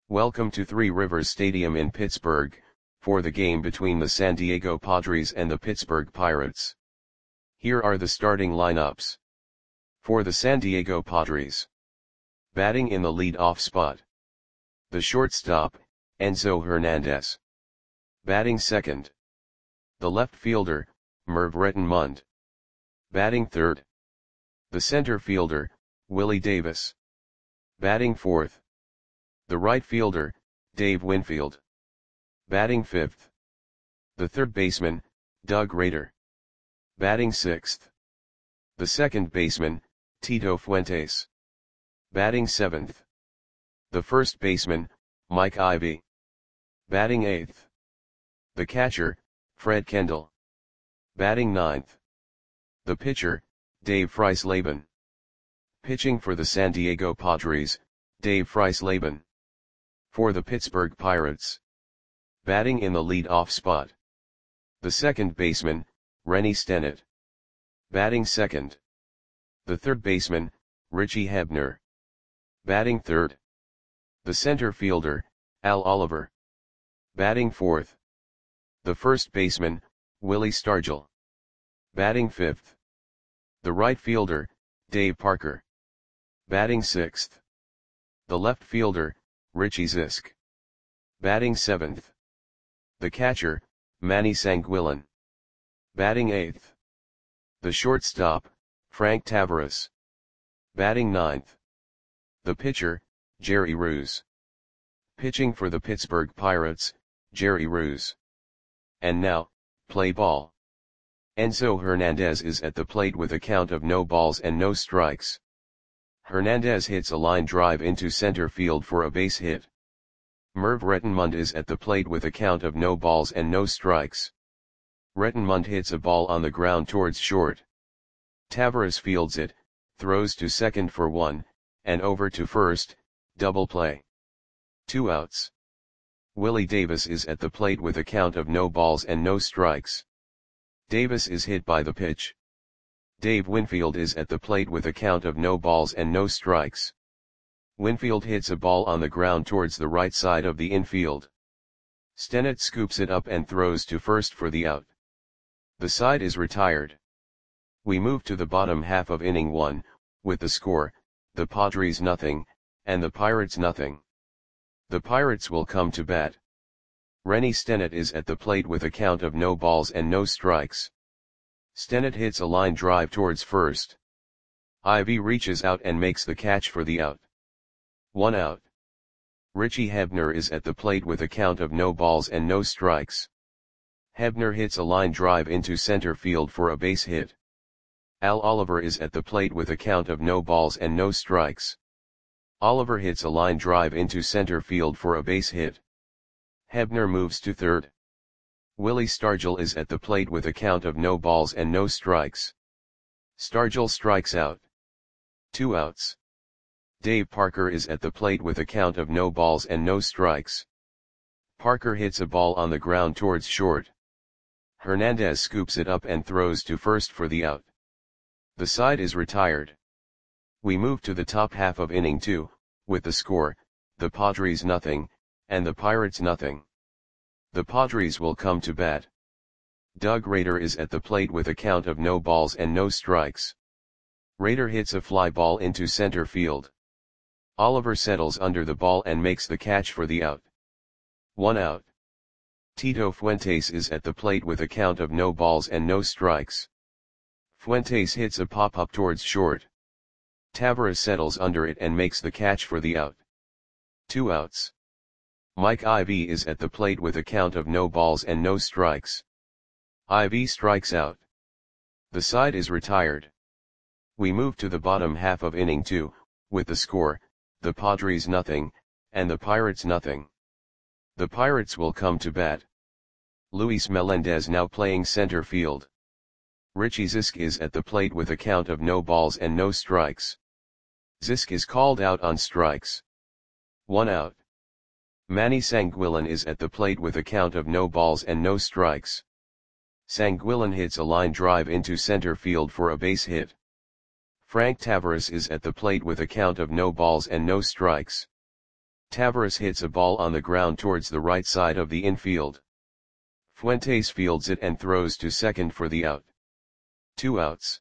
Welcome to Three Rivers Stadium in Pittsburgh, for the game between the San Diego Padres and the Pittsburgh Pirates. Here are the starting lineups. For the San Diego Padres. Batting in the lead-off spot. The shortstop, Enzo Hernandez. Batting second. The left fielder, Merv Rettenmund. Batting third. The center fielder, Willie Davis. Batting fourth. The right fielder, Dave Winfield. Batting fifth. The third baseman, Doug Rader. Batting sixth. The second baseman, Tito Fuentes. Batting seventh. The first baseman, Mike Ivy. Batting eighth. The catcher, Fred Kendall. Batting ninth. The pitcher, Dave Freisleben. Pitching for the San Diego Padres, Dave Freisleben. For the Pittsburgh Pirates. Batting in the lead-off spot. The second baseman, Rennie Stennett. Batting second. The third baseman, Richie Hebner. Batting third. The center fielder, Al Oliver. Batting fourth. The first baseman, Willie Stargell. Batting fifth. The right fielder, Dave Parker. Batting sixth. The left fielder, Richie Zisk. Batting seventh. The catcher, Manny Sanguillen. Batting eighth. The shortstop, Frank Taveras. Batting ninth. The pitcher, Jerry Ruse. Pitching for the Pittsburgh Pirates, Jerry Ruse. And now, play ball. Enzo Hernandez is at the plate with a count of no balls and no strikes. Hernandez hits a line drive into center field for a base hit. Merv Rettenmund is at the plate with a count of no balls and no strikes. Rettenmund hits a ball on the ground towards short. Taveras fields it, throws to second for one, and over to first, double play. 2 outs. Willie Davis is at the plate with a count of no balls and no strikes. Davis is hit by the pitch. Dave Winfield is at the plate with a count of no balls and no strikes. Winfield hits a ball on the ground towards the right side of the infield. Stennett scoops it up and throws to first for the out. The side is retired. We move to the bottom half of inning 1, with the score, the Padres nothing, and the Pirates nothing. The Pirates will come to bat. Rennie Stennett is at the plate with a count of no balls and no strikes. Stennett hits a line drive towards first. Ivy reaches out and makes the catch for the out. 1 out. Richie Hebner is at the plate with a count of no balls and no strikes. Hebner hits a line drive into center field for a base hit. Al Oliver is at the plate with a count of no balls and no strikes. Oliver hits a line drive into center field for a base hit. Hebner moves to third. Willie Stargell is at the plate with a count of no balls and no strikes. Stargell strikes out. 2 outs. Dave Parker is at the plate with a count of no balls and no strikes. Parker hits a ball on the ground towards short. Hernandez scoops it up and throws to first for the out. The side is retired. We move to the top half of inning 2, with the score, the Padres nothing, and the Pirates nothing. The Padres will come to bat. Doug Rader is at the plate with a count of no balls and no strikes. Rader hits a fly ball into center field. Oliver settles under the ball and makes the catch for the out. 1 out. Tito Fuentes is at the plate with a count of no balls and no strikes. Fuentes hits a pop-up towards short. Taveras settles under it and makes the catch for the out. 2 outs. Mike Ivy is at the plate with a count of no balls and no strikes. Ivy strikes out. The side is retired. We move to the bottom half of inning 2, with the score, the Padres nothing, and the Pirates nothing. The Pirates will come to bat. Luis Melendez now playing center field. Richie Zisk is at the plate with a count of no balls and no strikes. Zisk is called out on strikes. 1 out. Manny Sanguillen is at the plate with a count of no balls and no strikes. Sanguillen hits a line drive into center field for a base hit. Frank Taveras is at the plate with a count of no balls and no strikes. Tavares hits a ball on the ground towards the right side of the infield. Fuentes fields it and throws to second for the out. 2 outs.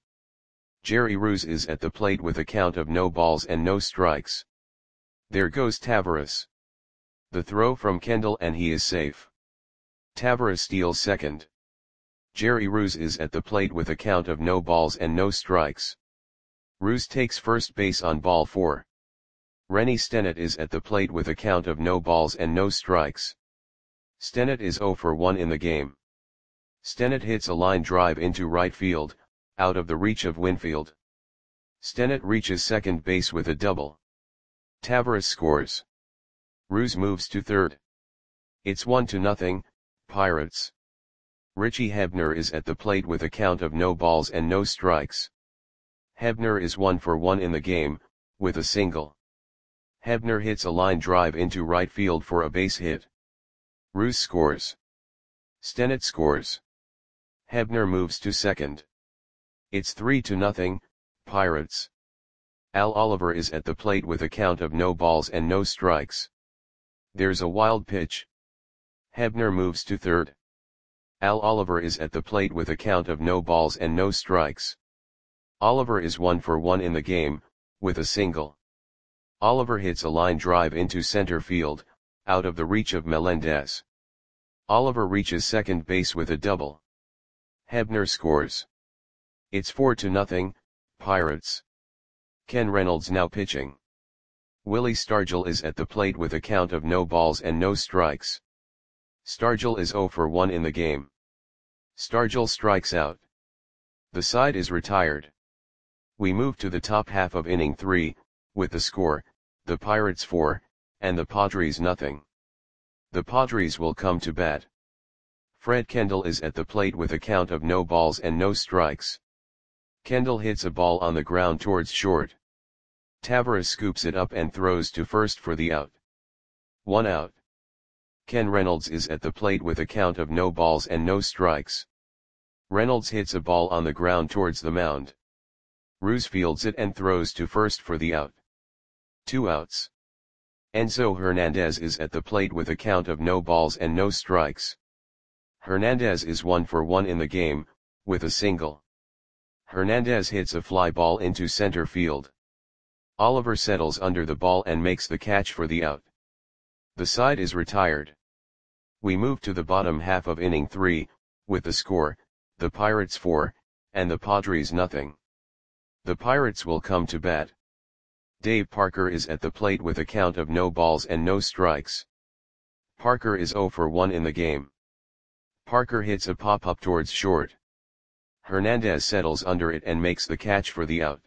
Jerry Ruse is at the plate with a count of no balls and no strikes. There goes Tavares. The throw from Kendall and he is safe. Tavares steals second. Jerry Ruse is at the plate with a count of no balls and no strikes. Ruse takes first base on ball 4. Rennie Stennett is at the plate with a count of no balls and no strikes. Stennett is 0 for 1 in the game. Stennett hits a line drive into right field, out of the reach of Winfield. Stennett reaches second base with a double. Tavares scores. Ruse moves to third. It's 1-0, Pirates. Richie Hebner is at the plate with a count of no balls and no strikes. Hebner is 1 for 1 in the game, with a single. Hebner hits a line drive into right field for a base hit. Ruse scores. Stennett scores. Hebner moves to second. It's 3-0, Pirates. Al Oliver is at the plate with a count of no balls and no strikes. There's a wild pitch. Hebner moves to third. Al Oliver is at the plate with a count of no balls and no strikes. Oliver is 1 for 1 in the game, with a single. Oliver hits a line drive into center field, out of the reach of Melendez. Oliver reaches second base with a double. Hebner scores. It's 4-0, Pirates. Ken Reynolds now pitching. Willie Stargell is at the plate with a count of no balls and no strikes. Stargell is 0 for 1 in the game. Stargell strikes out. The side is retired. We move to the top half of inning 3, with the score, the Pirates 4, and the Padres nothing. The Padres will come to bat. Fred Kendall is at the plate with a count of no balls and no strikes. Kendall hits a ball on the ground towards short. Tavares scoops it up and throws to first for the out. 1 out. Ken Reynolds is at the plate with a count of no balls and no strikes. Reynolds hits a ball on the ground towards the mound. Ruse fields it and throws to first for the out. 2 outs. Enzo Hernandez is at the plate with a count of no balls and no strikes. Hernandez is 1 for 1 in the game, with a single. Hernandez hits a fly ball into center field. Oliver settles under the ball and makes the catch for the out. The side is retired. We move to the bottom half of inning 3, with the score, the Pirates 4, and the Padres nothing. The Pirates will come to bat. Dave Parker is at the plate with a count of no balls and no strikes. Parker is 0 for 1 in the game. Parker hits a pop-up towards short. Hernandez settles under it and makes the catch for the out.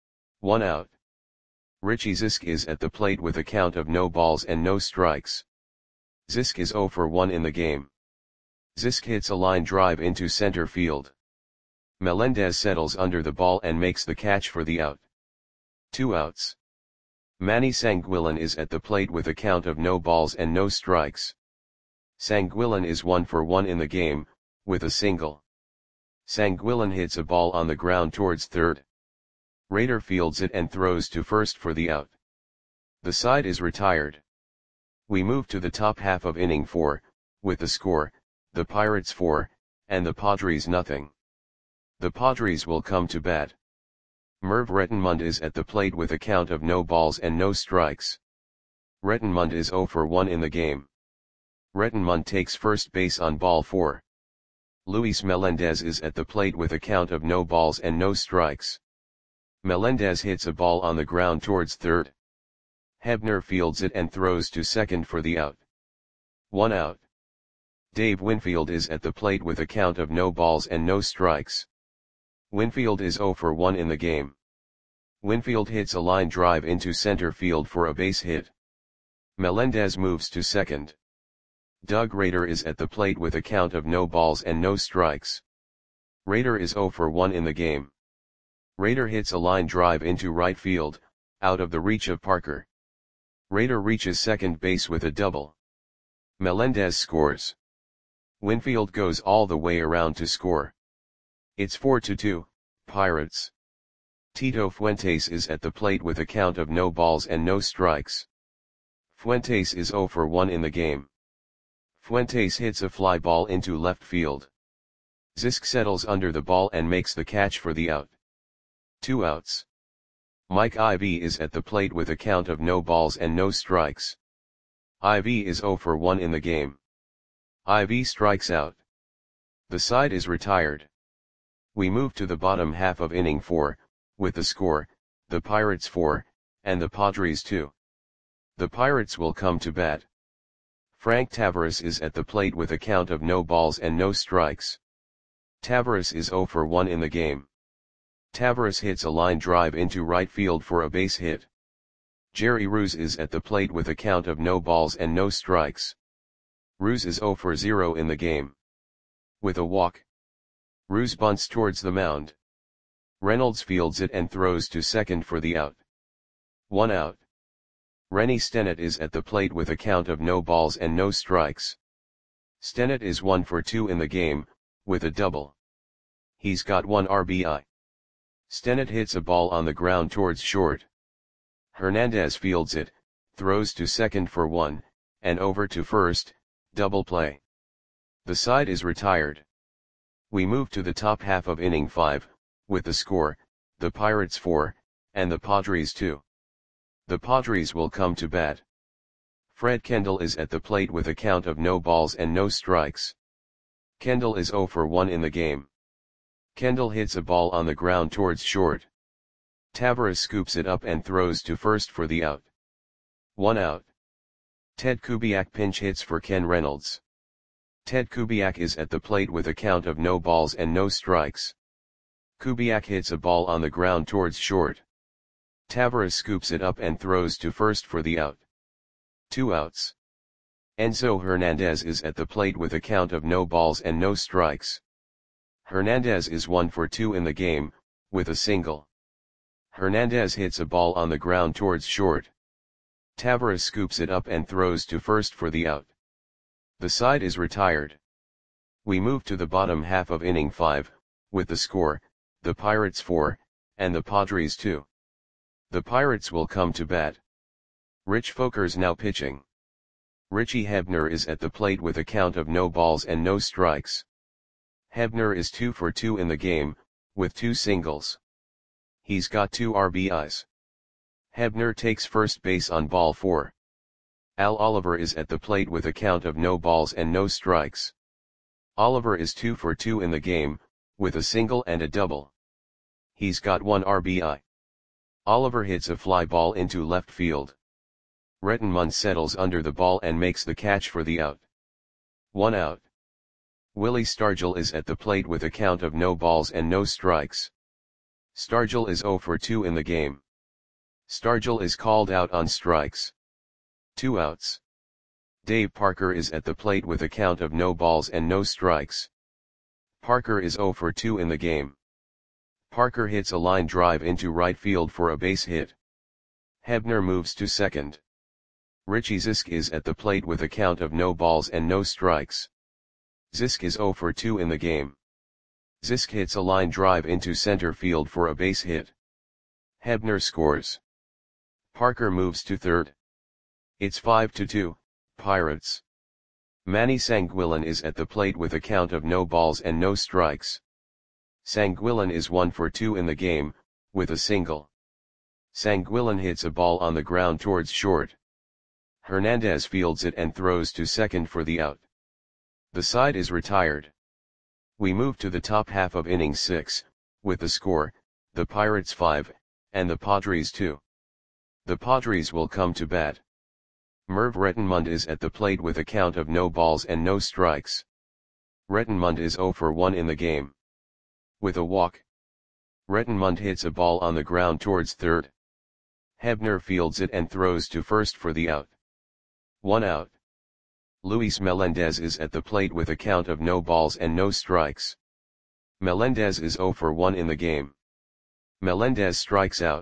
1 out. Richie Zisk is at the plate with a count of no balls and no strikes. Zisk is 0 for 1 in the game. Zisk hits a line drive into center field. Melendez settles under the ball and makes the catch for the out. 2 outs. Manny Sanguillen is at the plate with a count of no balls and no strikes. Sanguillen is 1 for 1 in the game, with a single. Sanguillen hits a ball on the ground towards third. Rader fields it and throws to first for the out. The side is retired. We move to the top half of inning 4, with the score, the Pirates 4, and the Padres nothing. The Padres will come to bat. Merv Rettenmund is at the plate with a count of no balls and no strikes. Rettenmund is 0 for 1 in the game. Rettenmund takes first base on ball 4. Luis Melendez is at the plate with a count of no balls and no strikes. Melendez hits a ball on the ground towards third. Hebner fields it and throws to second for the out. 1 out. Dave Winfield is at the plate with a count of no balls and no strikes. Winfield is 0 for 1 in the game. Winfield hits a line drive into center field for a base hit. Melendez moves to second. Doug Rader is at the plate with a count of no balls and no strikes. Rader is 0 for 1 in the game. Rader hits a line drive into right field, out of the reach of Parker. Rader reaches second base with a double. Melendez scores. Winfield goes all the way around to score. It's 4-2, Pirates. Tito Fuentes is at the plate with a count of no balls and no strikes. Fuentes is 0 for 1 in the game. Fuentes hits a fly ball into left field. Zisk settles under the ball and makes the catch for the out. 2 outs. Mike Ivy is at the plate with a count of no balls and no strikes. Ivy is 0 for 1 in the game. Ivy strikes out. The side is retired. We move to the bottom half of inning 4, with the score, the Pirates 4, and the Padres 2. The Pirates will come to bat. Frank Taveras is at the plate with a count of no balls and no strikes. Taveras is 0 for 1 in the game. Taveras hits a line drive into right field for a base hit. Jerry Ruse is at the plate with a count of no balls and no strikes. Ruse is 0 for 0 in the game. With a walk, Ruse bunts towards the mound. Reynolds fields it and throws to second for the out. 1 out. Rennie Stennett is at the plate with a count of no balls and no strikes. Stennett is 1 for 2 in the game, with a double. He's got 1 RBI. Stennett hits a ball on the ground towards short. Hernandez fields it, throws to second for 1, and over to first, double play. The side is retired. We move to the top half of inning 5, with the score, the Pirates 4, and the Padres 2. The Padres will come to bat. Fred Kendall is at the plate with a count of no balls and no strikes. Kendall is 0 for 1 in the game. Kendall hits a ball on the ground towards short. Taveras scoops it up and throws to first for the out. 1 out. Ted Kubiak pinch hits for Ken Reynolds. Ted Kubiak is at the plate with a count of no balls and no strikes. Kubiak hits a ball on the ground towards short. Taveras scoops it up and throws to first for the out. 2 outs. Enzo Hernandez is at the plate with a count of no balls and no strikes. Hernandez is 1 for 2 in the game, with a single. Hernandez hits a ball on the ground towards short. Taveras scoops it up and throws to first for the out. The side is retired. We move to the bottom half of inning 5, with the score, the Pirates 4, and the Padres 2. The Pirates will come to bat. Rich Folkers now pitching. Richie Hebner is at the plate with a count of no balls and no strikes. Hebner is 2 for 2 in the game, with 2 singles. He's got 2 RBIs. Hebner takes first base on ball 4. Al Oliver is at the plate with a count of no balls and no strikes. Oliver is 2 for 2 in the game, with a single and a double. He's got 1 RBI. Oliver hits a fly ball into left field. Rettenmund settles under the ball and makes the catch for the out. 1 out. Willie Stargell is at the plate with a count of no balls and no strikes. Stargell is 0 for 2 in the game. Stargell is called out on strikes. 2 outs. Dave Parker is at the plate with a count of no balls and no strikes. Parker is 0 for 2 in the game. Parker hits a line drive into right field for a base hit. Hebner moves to second. Richie Zisk is at the plate with a count of no balls and no strikes. Zisk is 0 for 2 in the game. Zisk hits a line drive into center field for a base hit. Hebner scores. Parker moves to third. It's 5-2, Pirates. Manny Sanguillen is at the plate with a count of no balls and no strikes. Sanguillen is 1 for 2 in the game, with a single. Sanguillen hits a ball on the ground towards short. Hernandez fields it and throws to second for the out. The side is retired. We move to the top half of inning 6, with the score, the Pirates 5, and the Padres 2. The Padres will come to bat. Merv Rettenmund is at the plate with a count of no balls and no strikes. Rettenmund is 0 for 1 in the game. With a walk, Rettenmund hits a ball on the ground towards third. Hebner fields it and throws to first for the out. 1 out. Luis Melendez is at the plate with a count of no balls and no strikes. Melendez is 0 for 1 in the game. Melendez strikes out.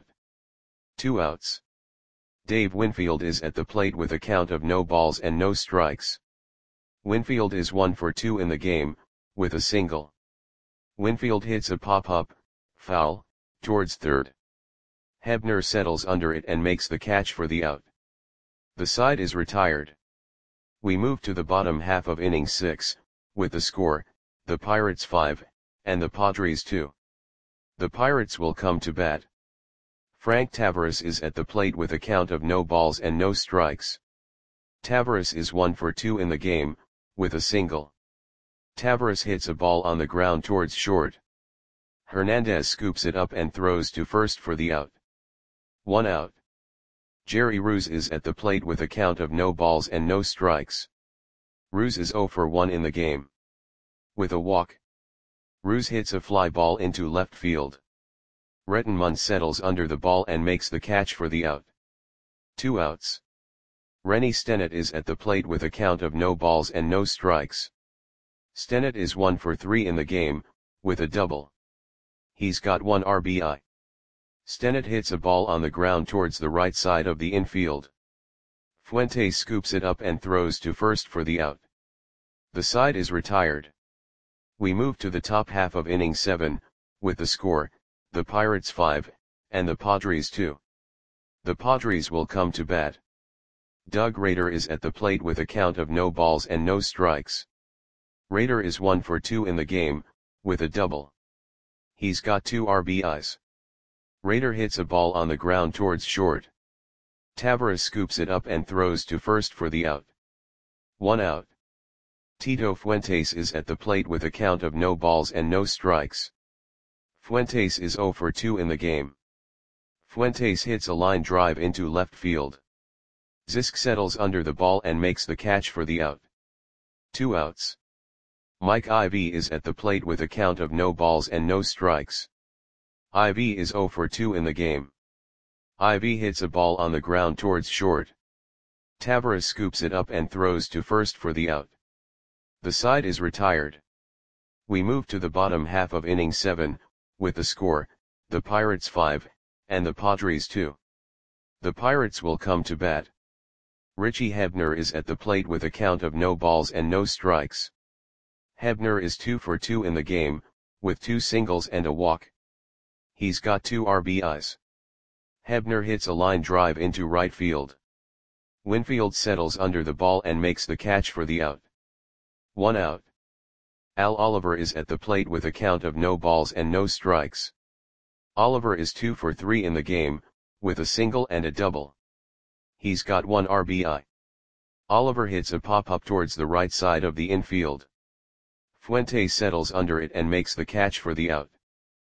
2 outs. Dave Winfield is at the plate with a count of no balls and no strikes. Winfield is 1 for 2 in the game, with a single. Winfield hits a pop-up, foul, towards third. Hebner settles under it and makes the catch for the out. The side is retired. We move to the bottom half of inning 6, with the score, the Pirates 5, and the Padres 2. The Pirates will come to bat. Frank Taveras is at the plate with a count of no balls and no strikes. Taveras is 1 for 2 in the game, with a single. Taveras hits a ball on the ground towards short. Hernandez scoops it up and throws to first for the out. 1 out. Jerry Ruse is at the plate with a count of no balls and no strikes. Ruse is 0 for 1 in the game. With a walk. Ruse hits a fly ball into left field. Rettenmund settles under the ball and makes the catch for the out. 2 outs. Rennie Stennett is at the plate with a count of no balls and no strikes. Stennett is 1 for 3 in the game, with a double. He's got 1 RBI. Stennett hits a ball on the ground towards the right side of the infield. Fuentes scoops it up and throws to first for the out. The side is retired. We move to the top half of inning 7, with the score, the Pirates 5, and the Padres 2. The Padres will come to bat. Doug Rader is at the plate with a count of no balls and no strikes. Rader is 1 for 2 in the game, with a double. He's got 2 RBIs. Rader hits a ball on the ground towards short. Taveras scoops it up and throws to first for the out. 1 out. Tito Fuentes is at the plate with a count of no balls and no strikes. Fuentes is 0 for 2 in the game. Fuentes hits a line drive into left field. Zisk settles under the ball and makes the catch for the out. 2 outs. Mike Ivy is at the plate with a count of no balls and no strikes. Ivy is 0 for 2 in the game. Ivy hits a ball on the ground towards short. Taveras scoops it up and throws to first for the out. The side is retired. We move to the bottom half of inning 7, with the score, the Pirates 5, and the Padres 2. The Pirates will come to bat. Richie Hebner is at the plate with a count of no balls and no strikes. Hebner is 2 for 2 in the game, with 2 singles and a walk. He's got 2 RBIs. Hebner hits a line drive into right field. Winfield settles under the ball and makes the catch for the out. 1 out. Al Oliver is at the plate with a count of no balls and no strikes. Oliver is 2 for 3 in the game, with a single and a double. He's got 1 RBI. Oliver hits a pop-up towards the right side of the infield. Fuentes settles under it and makes the catch for the out.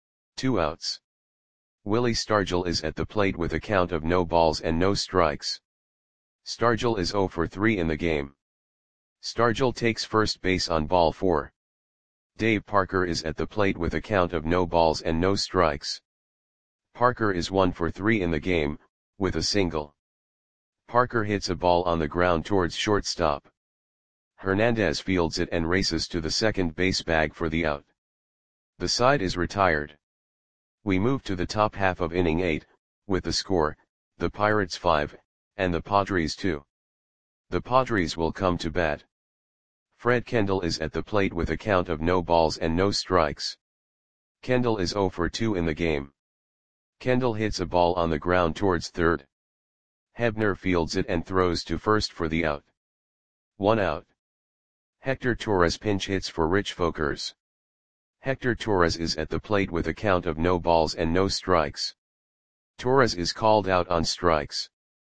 2 outs. Willie Stargell is at the plate with a count of no balls and no strikes. Stargell is 0 for 3 in the game. Stargell takes first base on ball 4. Dave Parker is at the plate with a count of no balls and no strikes. Parker is 1 for 3 in the game, with a single. Parker hits a ball on the ground towards shortstop. Hernandez fields it and races to the second base bag for the out. The side is retired. We move to the top half of inning 8, with the score, the Pirates 5, and the Padres 2. The Padres will come to bat. Fred Kendall is at the plate with a count of no balls and no strikes. Kendall is 0 for 2 in the game. Kendall hits a ball on the ground towards third. Hebner fields it and throws to first for the out. 1 out. Hector Torres pinch hits for Rich Folkers. Hector Torres is at the plate with a count of no balls and no strikes. Torres is called out on strikes.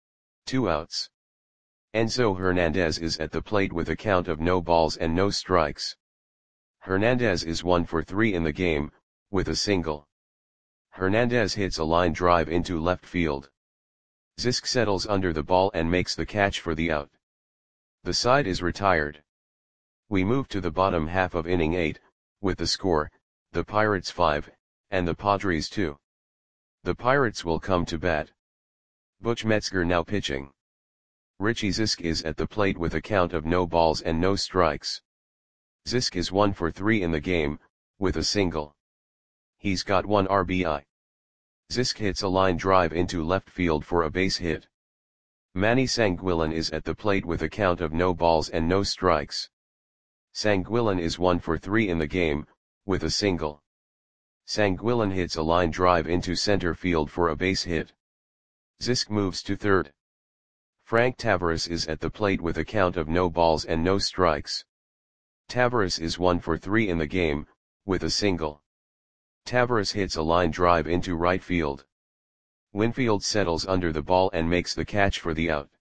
2 outs. Enzo Hernandez is at the plate with a count of no balls and no strikes. Hernandez is 1 for 3 in the game, with a single. Hernandez hits a line drive into left field. Zisk settles under the ball and makes the catch for the out. The side is retired. We move to the bottom half of inning 8, with the score, the Pirates 5, and the Padres 2. The Pirates will come to bat. Butch Metzger now pitching. Richie Zisk is at the plate with a count of no balls and no strikes. Zisk is 1 for 3 in the game, with a single. He's got 1 RBI. Zisk hits a line drive into left field for a base hit. Manny Sanguillen is at the plate with a count of no balls and no strikes. Sanguillen is 1 for 3 in the game, with a single. Sanguillen hits a line drive into center field for a base hit. Zisk moves to third. Frank Tavares is at the plate with a count of no balls and no strikes. Tavares is 1 for 3 in the game, with a single. Tavares hits a line drive into right field. Winfield settles under the ball and makes the catch for the out.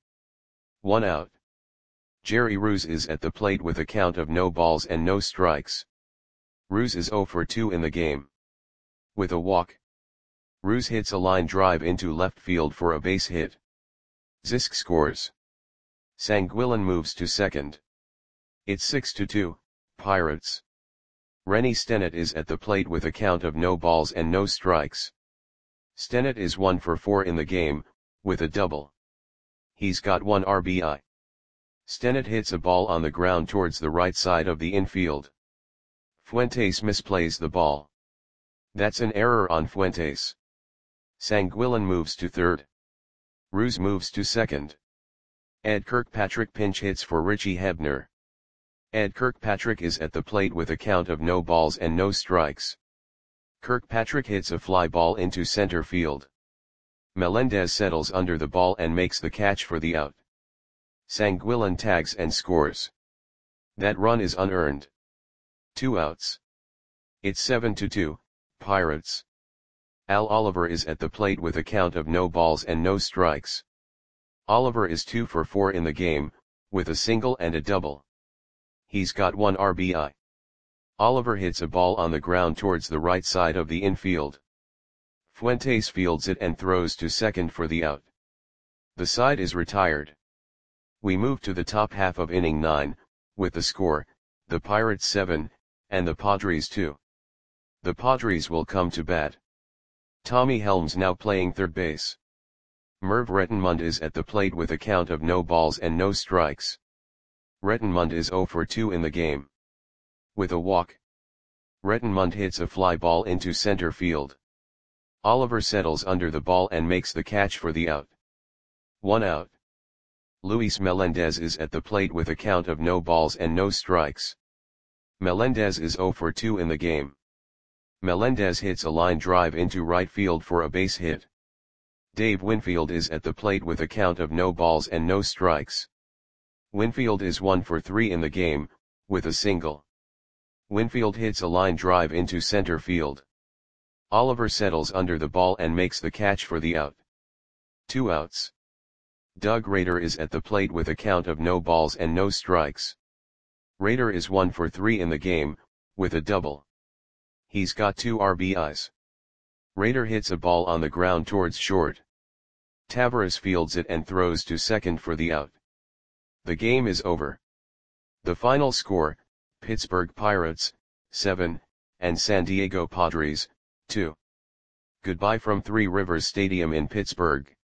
1 out. Jerry Ruse is at the plate with a count of no balls and no strikes. Ruse is 0 for 2 in the game. With a walk. Ruse hits a line drive into left field for a base hit. Zisk scores. Sanguillen moves to second. It's 6-2, Pirates. Rennie Stennett is at the plate with a count of no balls and no strikes. Stennett is 1 for 4 in the game, with a double. He's got 1 RBI. Stennett hits a ball on the ground towards the right side of the infield. Fuentes misplays the ball. That's an error on Fuentes. Sanguillen moves to third. Ruse moves to second. Ed Kirkpatrick pinch hits for Richie Hebner. Ed Kirkpatrick is at the plate with a count of no balls and no strikes. Kirkpatrick hits a fly ball into center field. Melendez settles under the ball and makes the catch for the out. Sanguillen tags and scores. That run is unearned. 2 outs. It's 7-2, Pirates. Al Oliver is at the plate with a count of no balls and no strikes. Oliver is 2 for 4 in the game, with a single and a double. He's got 1 RBI. Oliver hits a ball on the ground towards the right side of the infield. Fuentes fields it and throws to second for the out. The side is retired. We move to the top half of inning 9, with the score, the Pirates 7, and the Padres 2. The Padres will come to bat. Tommy Helms now playing third base. Merv Rettenmund is at the plate with a count of no balls and no strikes. Rettenmund is 0 for 2 in the game. With a walk. Rettenmund hits a fly ball into center field. Oliver settles under the ball and makes the catch for the out. 1 out. Luis Melendez is at the plate with a count of no balls and no strikes. Melendez is 0 for 2 in the game. Melendez hits a line drive into right field for a base hit. Dave Winfield is at the plate with a count of no balls and no strikes. Winfield is 1 for 3 in the game, with a single. Winfield hits a line drive into center field. Oliver settles under the ball and makes the catch for the out. 2 outs. Doug Rader is at the plate with a count of no balls and no strikes. Rader is 1 for 3 in the game, with a double. He's got 2 RBIs. Rader hits a ball on the ground towards short. Tavares fields it and throws to second for the out. The game is over. The final score, Pittsburgh Pirates, 7, and San Diego Padres, 2. Goodbye from Three Rivers Stadium in Pittsburgh.